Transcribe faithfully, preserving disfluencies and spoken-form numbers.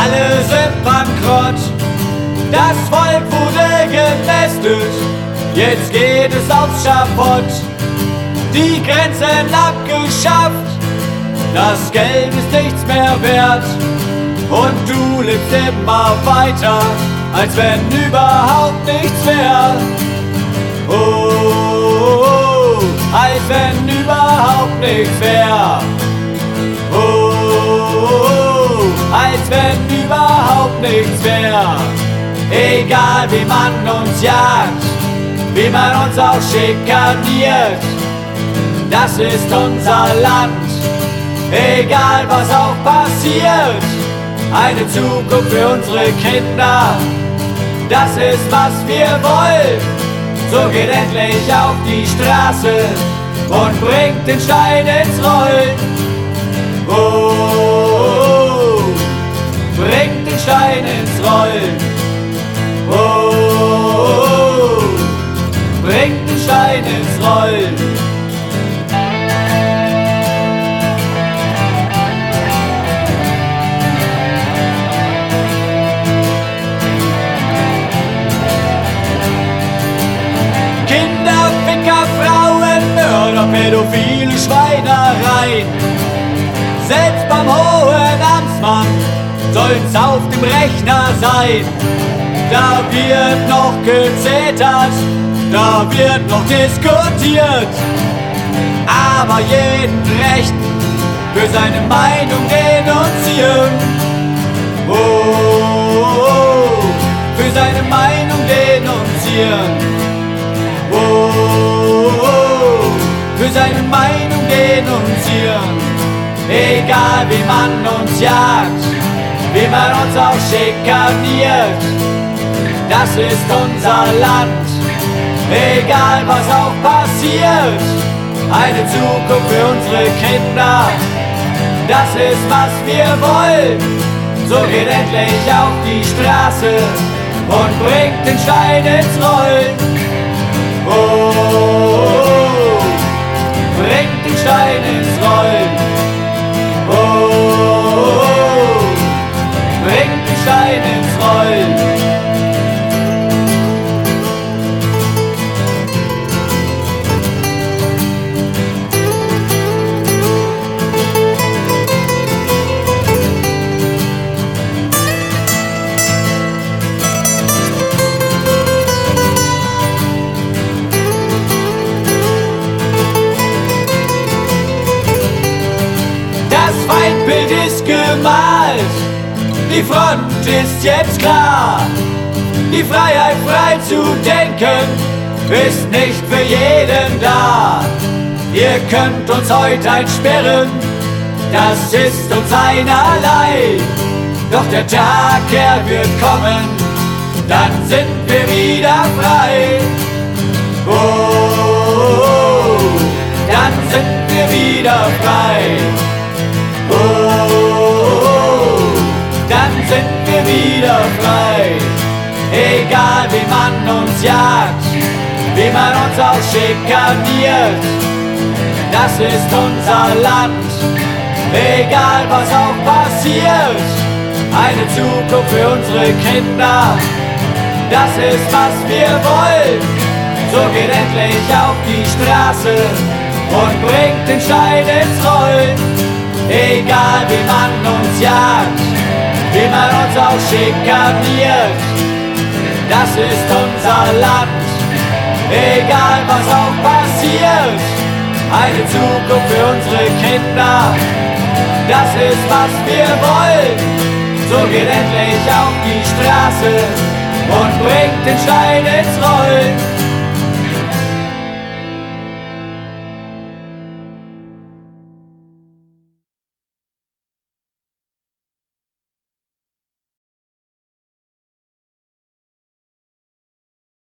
Alle sind bankrott, das Volk wurde gemästet, jetzt geht es aufs Schafott. Die Grenzen abgeschafft, das Geld ist nichts mehr wert und du lebst immer weiter, als wenn überhaupt nichts wär. Oh, oh, oh, als wenn überhaupt nichts wär. Oh, oh, oh, als wenn überhaupt nichts wär. Egal wie man uns jagt, wie man uns auch schikaniert, das ist unser Land, egal was auch passiert. Eine Zukunft für unsere Kinder, das ist was wir wollen. So geht endlich auf die Straße und bringt den Stein ins Rollen. Oh, oh, oh, bringt den Stein ins Rollen. Oh, oh, oh, bringt den Stein ins Rollen. Ficker, Frauen, Mörder, pädophile Schweinereien. Selbst beim hohen Amtsmann soll's auf dem Rechner sein. Da wird noch gezetert, da wird noch diskutiert, aber jeden Rechten für seine Meinung denunzieren. Oh, oh, oh, für seine Meinung denunzieren. Oh, oh, oh, für seine Meinung denunzieren. Egal wie man uns jagt, wie man uns auch schikaniert, das ist unser Land, egal was auch passiert. Eine Zukunft für unsere Kinder, das ist was wir wollen. So geht endlich auf die Straße und bringt den Stein ins Rollen. Oh, oh, oh, bringt den Stein ins Rollen. Oh, oh, oh, bringt den Stein ins Rollen. Feindbild ist gemalt, die Front ist jetzt klar. Die Freiheit, frei zu denken, ist nicht für jeden da. Ihr könnt uns heute einsperren, das ist uns einerlei. Doch der Tag, er wird kommen, dann sind wir wieder frei. Oh, oh, oh, dann sind wir wieder frei. Oh, oh, oh, dann sind wir wieder frei. Egal wie man uns jagt, wie man uns auch schikaniert, das ist unser Land, egal was auch passiert. Eine Zukunft für unsere Kinder, das ist was wir wollen. So geht endlich auf die Straße und bringt den Stein ins Rollen. Egal wie man uns jagt, wie man uns auch schikaniert, das ist unser Land, egal was auch passiert. Eine Zukunft für unsere Kinder, das ist was wir wollen. So geht endlich auf die Straße und bringt den Stein ins Rollen.